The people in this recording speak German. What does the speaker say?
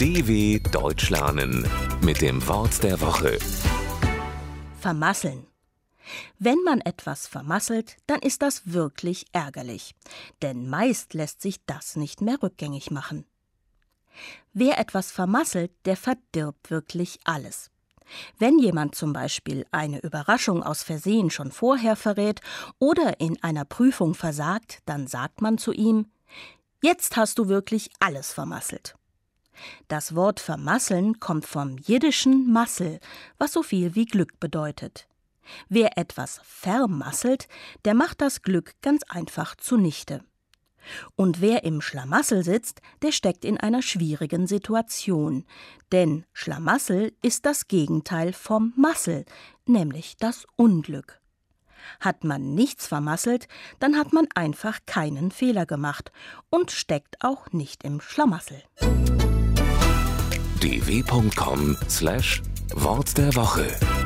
DW Deutsch lernen mit dem Wort der Woche. Vermasseln. Wenn man etwas vermasselt, dann ist das wirklich ärgerlich. Denn meist lässt sich das nicht mehr rückgängig machen. Wer etwas vermasselt, der verdirbt wirklich alles. Wenn jemand zum Beispiel eine Überraschung aus Versehen schon vorher verrät oder in einer Prüfung versagt, dann sagt man zu ihm: Jetzt hast du wirklich alles vermasselt. Das Wort vermasseln kommt vom jiddischen Massel, was so viel wie Glück bedeutet. Wer etwas vermasselt, der macht das Glück ganz einfach zunichte. Und wer im Schlamassel sitzt, der steckt in einer schwierigen Situation. Denn Schlamassel ist das Gegenteil vom Massel, nämlich das Unglück. Hat man nichts vermasselt, dann hat man einfach keinen Fehler gemacht und steckt auch nicht im Schlamassel. dw.com/Wort der Woche